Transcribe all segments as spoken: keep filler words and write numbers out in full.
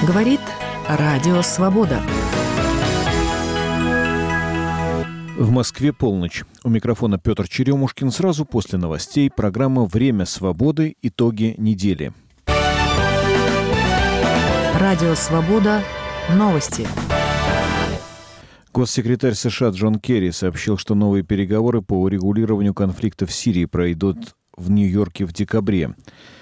Говорит Радио Свобода. В Москве полночь. У микрофона Петр Черемушкин. Сразу после новостей программа «Время свободы. Итоги недели». Радио Свобода. Новости. Госсекретарь США Джон Керри сообщил, что новые переговоры по урегулированию конфликта в Сирии пройдут в Нью-Йорке в декабре.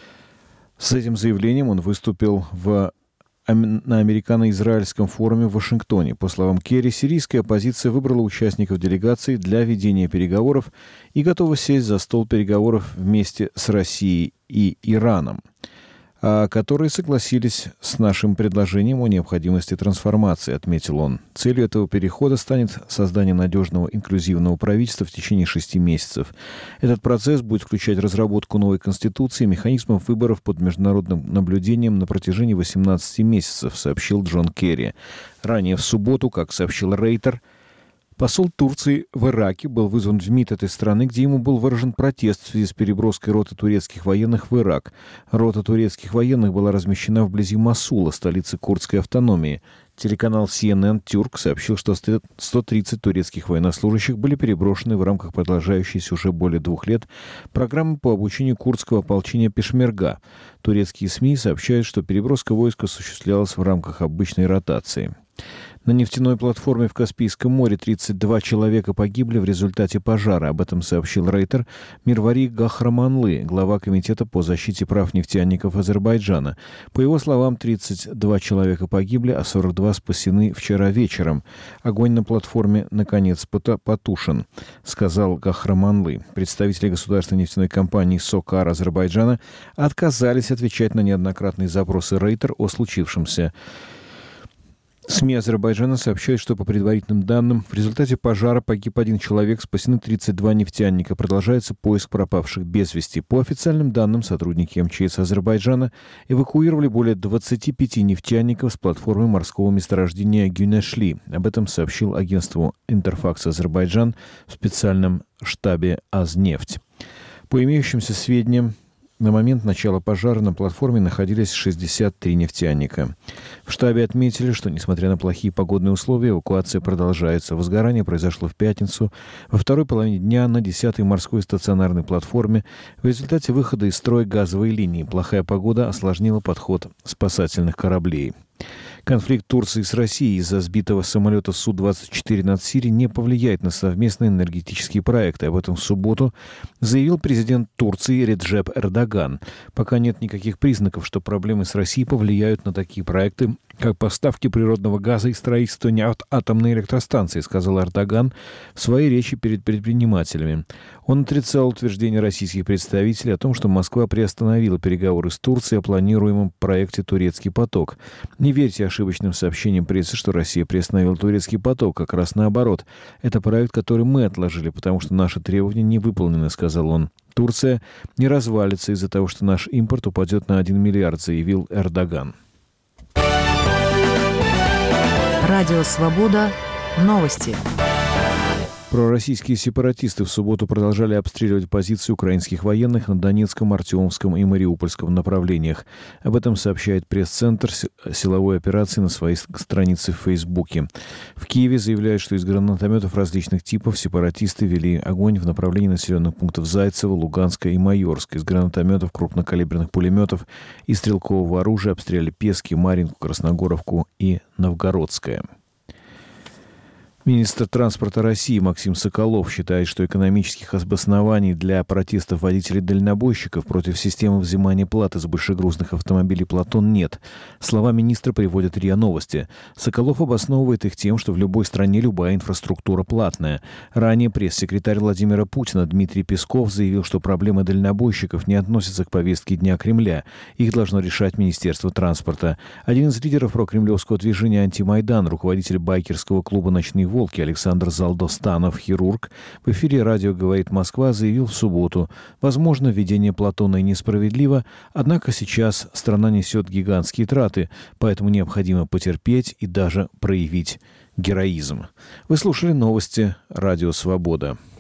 С этим заявлением он выступил в на американо-израильском форуме в Вашингтоне. По словам Керри, сирийская оппозиция выбрала участников делегации для ведения переговоров и готова сесть за стол переговоров вместе с Россией и Ираном, которые согласились с нашим предложением о необходимости трансформации, отметил он. Целью этого перехода станет создание надежного инклюзивного правительства в течение шести месяцев. Этот процесс будет включать разработку новой конституции и механизмов выборов под международным наблюдением на протяжении восемнадцати месяцев, сообщил Джон Керри. Ранее в субботу, как сообщил Рейтер, посол Турции в Ираке был вызван в МИД этой страны, где ему был выражен протест в связи с переброской роты турецких военных в Ирак. Рота турецких военных была размещена вблизи Мосула, столицы курдской автономии. Телеканал си эн эн Тюрк сообщил, что сто тридцать турецких военнослужащих были переброшены в рамках продолжающейся уже более двух лет программы по обучению курдского ополчения Пешмерга. Турецкие СМИ сообщают, что переброска войск осуществлялась в рамках обычной ротации. На нефтяной платформе в Каспийском море тридцать два человека погибли в результате пожара. Об этом сообщил Рейтер Мирвари Гахраманлы, глава Комитета по защите прав нефтяников Азербайджана. По его словам, тридцать два человека погибли, а сорок два спасены вчера вечером. Огонь на платформе, наконец, потушен, сказал Гахраманлы. Представители государственной нефтяной компании «Сокар» Азербайджана отказались отвечать на неоднократные запросы Рейтер о случившемся. СМИ Азербайджана сообщают, что по предварительным данным в результате пожара погиб один человек, спасены тридцать два нефтяника. Продолжается поиск пропавших без вести. По официальным данным, сотрудники эм че эс Азербайджана эвакуировали более двадцати пяти нефтяников с платформы морского месторождения Гюнешли. Об этом сообщил агентству «Интерфакс Азербайджан» в специальном штабе «Азнефть». По имеющимся сведениям, на момент начала пожара на платформе находились шестьдесят три нефтяника. В штабе отметили, что, несмотря на плохие погодные условия, эвакуация продолжается. Возгорание произошло в пятницу, во второй половине дня на десятой морской стационарной платформе в результате выхода из строя газовой линии. Плохая погода осложнила подход спасательных кораблей. Конфликт Турции с Россией из-за сбитого самолета Су двадцать четыре над Сирией не повлияет на совместные энергетические проекты. Об этом в субботу заявил президент Турции Реджеп Эрдоган. Пока нет никаких признаков, что проблемы с Россией повлияют на такие проекты, как поставки природного газа и строительство атомной электростанции, сказал Эрдоган в своей речи перед предпринимателями. Он отрицал утверждение российских представителей о том, что Москва приостановила переговоры с Турцией о планируемом проекте «Турецкий поток». Не верьте ошибочным сообщениям прессы, что Россия приостановила «Турецкий поток». Как раз наоборот. Это проект, который мы отложили, потому что наши требования не выполнены, сказал он. Турция не развалится из-за того, что наш импорт упадет на один миллиард, заявил Эрдоган. Радио Свобода. Новости. Пророссийские сепаратисты в субботу продолжали обстреливать позиции украинских военных на Донецком, Артемовском и Мариупольском направлениях. Об этом сообщает пресс-центр силовой операции на своей странице в Фейсбуке. В Киеве заявляют, что из гранатометов различных типов сепаратисты вели огонь в направлении населенных пунктов Зайцево, Луганска и Майорска. Из гранатометов, крупнокалиберных пулеметов и стрелкового оружия обстреляли Пески, Марьинку, Красногоровку и Новгородское. Министр транспорта России Максим Соколов считает, что экономических обоснований для протестов водителей-дальнобойщиков против системы взимания платы с большегрузных автомобилей «Платон» нет. Слова министра приводят РИА Новости. Соколов обосновывает их тем, что в любой стране любая инфраструктура платная. Ранее пресс-секретарь Владимира Путина Дмитрий Песков заявил, что проблемы дальнобойщиков не относятся к повестке Дня Кремля. Их должно решать Министерство транспорта. Один из лидеров прокремлевского движения «Антимайдан», руководитель байкерского клуба «Ночные волки» Александр Залдостанов, хирург, в эфире радио «Говорит Москва» заявил в субботу: возможно, введение Платона и несправедливо, однако сейчас страна несет гигантские траты, поэтому необходимо потерпеть и даже проявить героизм. Вы слушали новости «Радио Свобода».